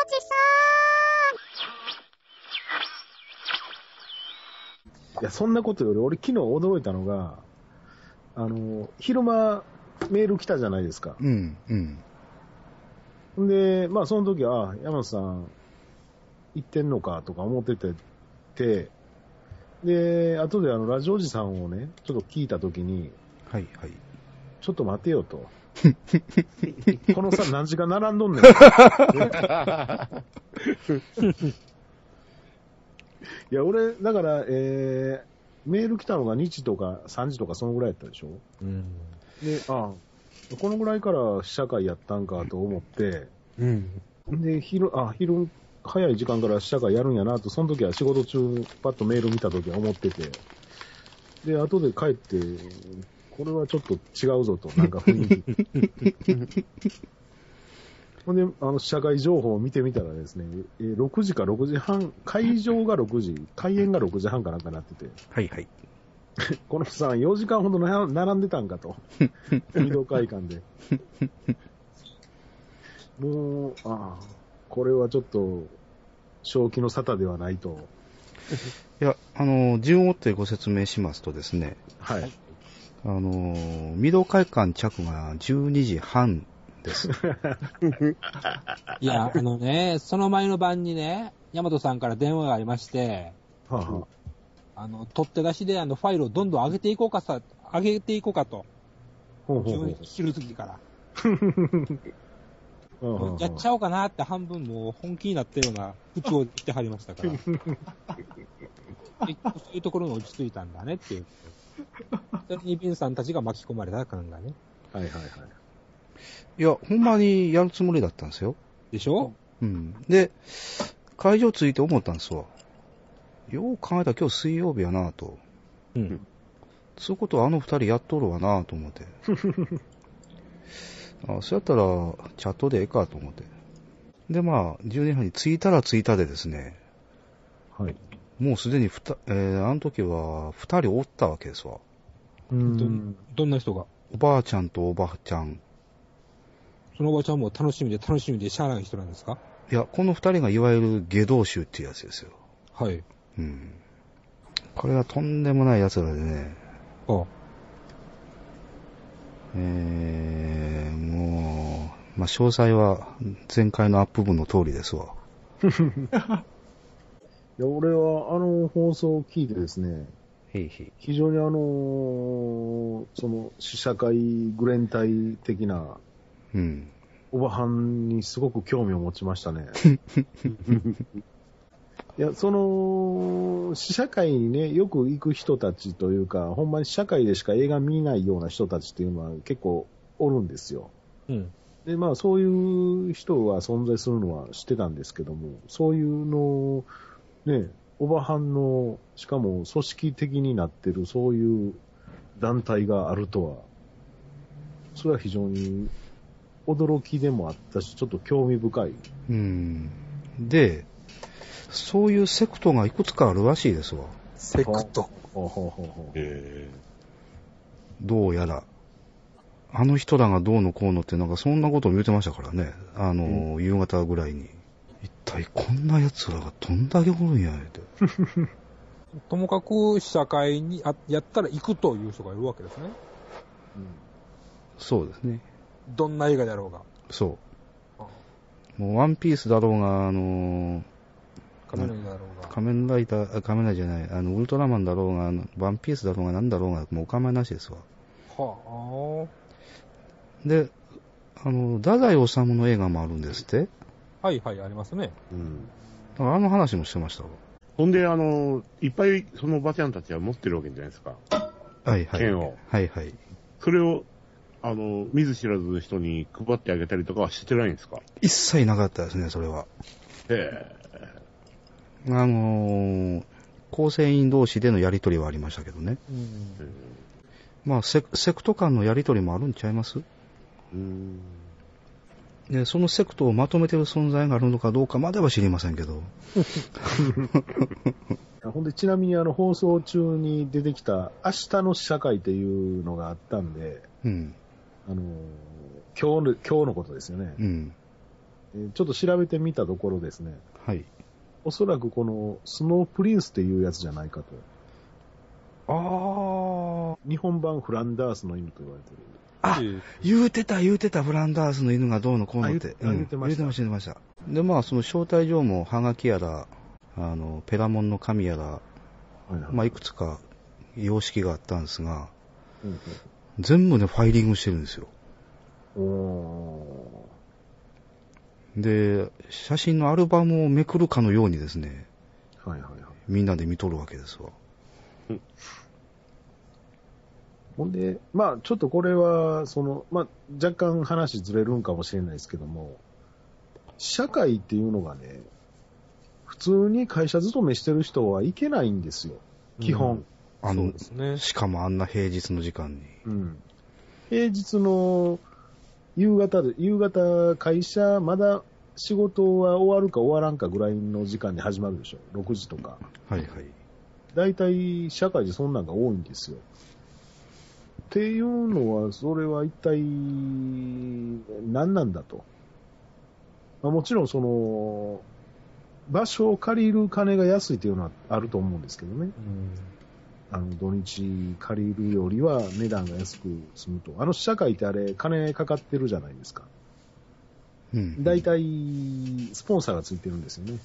さいや、そんなことより、俺昨日驚いたのが、昼間メール来たじゃないですか。 うんうん。 で、まあその時は、山本さん行ってんのかとか思ってて、で、後でラジオジさんをね、ちょっと聞いた時に、 はいはい。 ちょっと待てよと。このさ、何時間並んどんねん。いや、俺、だから、メール来たのが2時とか3時とかそのぐらいやったでしょ。 うん。 で、このぐらいから試写会やったんかと思って、 うん。 で、昼早い時間から試写会やるんやなと、その時は仕事中、パッとメール見た時は思ってて、で、後で帰って、これはちょっと違うぞと、なんか雰囲気。ほんで、試写会情報を見てみたらですね、6時か6時半、会場が6時、開演が6時半かなんかなってて、 はいはい。 この人さん4時間ほど並んでたんかと。未動会館で。もう、これはちょっと、正気の沙汰ではないと。 いや、順を追ってご説明しますとですね、 はい。 未動会館着が12時半です。 いや、その前の晩にね、大和さんから電話がありまして、 はあは取って出しでファイルをどんどん上げていこうかと。 ほうほうほう昼過ぎから。 うんやっちゃおうかなって半分もう本気になったような口を言ってはりましたから。結構そういうところに落ち着いたんだねっていう。それにビンさんたちが巻き込まれた感がね。 はいはいはい。 いや、ほんまにやるつもりだったんですよ。 でしょ？ うん。で、会場着いて思ったんですわ。よう考えたら今日水曜日やなと。 うん。 そういうことは二人やっとるわなと思って。そうやったら、チャットでええかと思って。で、まあ、10年半に着いたら着いたでですね、 はい。 もうすでにあの時は2人おったわけですわ。 どんな人が？ おばあちゃんとおばあちゃん。 そのおばちゃんも楽しみでしゃあない人なんですか？ いや、この2人がいわゆる下道衆っていうやつですよ。 はい。 うん。これがとんでもない奴らでね、 ああ。 もう、まあ、詳細は前回のアップ分の通りですわ。 いや、俺は放送を聞いてですね、 へいへい。 非常にその試写会グレン隊的なうん。 おばはんにすごく興味を持ちましたね。いや、試写会にね、よく行く人たちというか、ほんまに試写会でしか映画見ないような人たちっていうのは結構おるんですよ。 うん。 で、まあそういう人が存在するのは知ってたんですけども、そういうのを、ね、おばはんの、しかも組織的になってるそういう団体があるとは、それは非常に驚きでもあったし、ちょっと興味深い。 うん。で、そういうセクトがいくつかあるらしいですわ。 セクト。 ほうほうほうほう。 どうやら。あの人らがどうのこうのってなんかそんなことを言ってましたからね。夕方ぐらいに。一体こんな奴らがどんだけおるんや、って。 ともかく試写会にやったら行くという人がいるわけですね。 そうですね。 どんな映画だろうが。 そう。もうワンピースだろうが、 仮面ライダーだろうが。 仮面ライダーじゃない、ウルトラマンだろうが、ワンピースだろうがなんだろうが、もうお構いなしですわ。 はで、太宰治の映画もあるんですって。 あ。はいはい、ありますね。 うん。 だから話もしてましたわ。 ほんで、いっぱいそのおばちゃんたちは持ってるわけじゃないですか。 はいはい。 剣を。 はいはい。 それを、見ず知らずの人に配ってあげたりとかはしてないんですか？ 一切なかったですね、それは。 へ構成員同士でのやりとりはありましたけどね。まあ、セクト間のやりとりもあるんちゃいます？で、そのセクトをまとめてる存在があるのかどうかまでは知りませんけど。 ほんで、ちなみに放送中に出てきた明日の試写会っていうのがあったんで、 うん。 今日のことですよね。 うん。 ちょっと調べてみたところですね、 はい。 おそらくこのスノープリンスっていうやつじゃないかと。日本版フランダースの犬と言われてる。 あ、言うてた、フランダースの犬がどうのこうのって。 言ってました。 言ってました。で、まあ、その招待状も、ハガキやら、ペラモンの紙やら、 はいはい、 まあ、いくつか様式があったんですが、 うんうん、 全部ね、ファイリングしてるんですよ。で、写真のアルバムをめくるかのようにですね、 はいはいはい、 みんなで見とるわけですわ。 ほんで、まあ、ちょっとこれは、まあ、若干話ずれるんかもしれないですけども、社会っていうのがね、普通に会社勤めしてる人はいけないんですよ、基本。 そうですね。 しかもあんな平日の時間に。 うん。平日の夕方会社、まだ仕事は終わるか終わらんかぐらいの時間に始まるでしょ、6時とか。 はいはい。 大体社会でそんなんが多いんですよ。っていうのは、それは一体何なんだと。まあ、もちろん場所を借りる金が安いというのはあると思うんですけどね。土日借りるよりは値段が安く済むと。社会ってあれ、金かかってるじゃないですか。大体、スポンサーがついてるんですよね。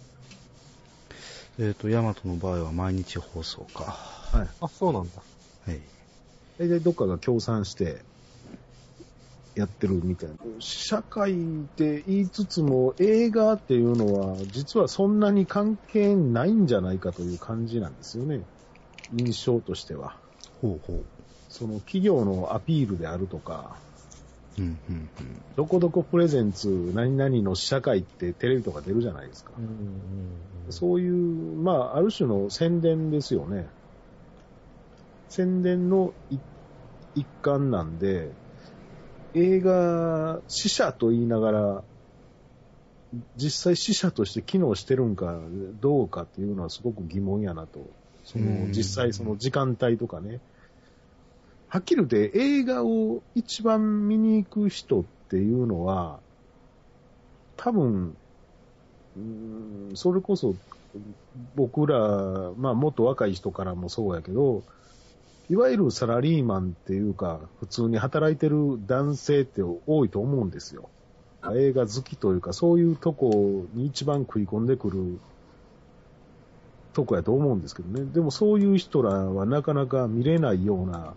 ヤマトの場合は毎日放送か。 はい。 あ、そうなんだ。 はい。 大体どっかが協賛してやってるみたいな。社会って言いつつも映画っていうのは実はそんなに関係ないんじゃないかという感じなんですよね。印象としては。 ほうほう。 企業のアピールであるとか、どこどこプレゼンツ何々の試写会ってテレビとか出るじゃないですか。そういう、まあ、ある種の宣伝ですよね。宣伝の一環なんで、映画、死者と言いながら、実際死者として機能してるんかどうかっていうのはすごく疑問やなと。実際時間帯とかね。はっきり言って映画を一番見に行く人っていうのは、多分、それこそ僕ら、まあもっと若い人からもそうやけど、いわゆるサラリーマンっていうか、普通に働いてる男性って多いと思うんですよ。映画好きというか、そういうとこに一番食い込んでくるとこやと思うんですけどね。でもそういう人らはなかなか見れないような、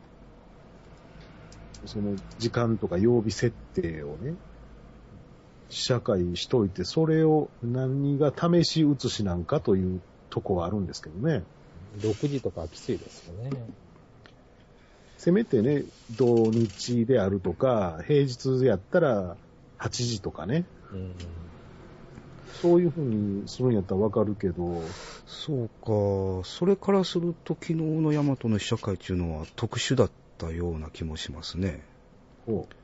時間とか曜日設定をね、社会しといて、それを何が試し写しなんかというとこはあるんですけどね。 6時とかはきついですよね。 せめてね、土日であるとか、平日やったら8時とかね。そういう風にするんやったらわかるけど。 そうか。それからすると昨日のヤマトの試写会っていうのは特殊だったような気もしますね。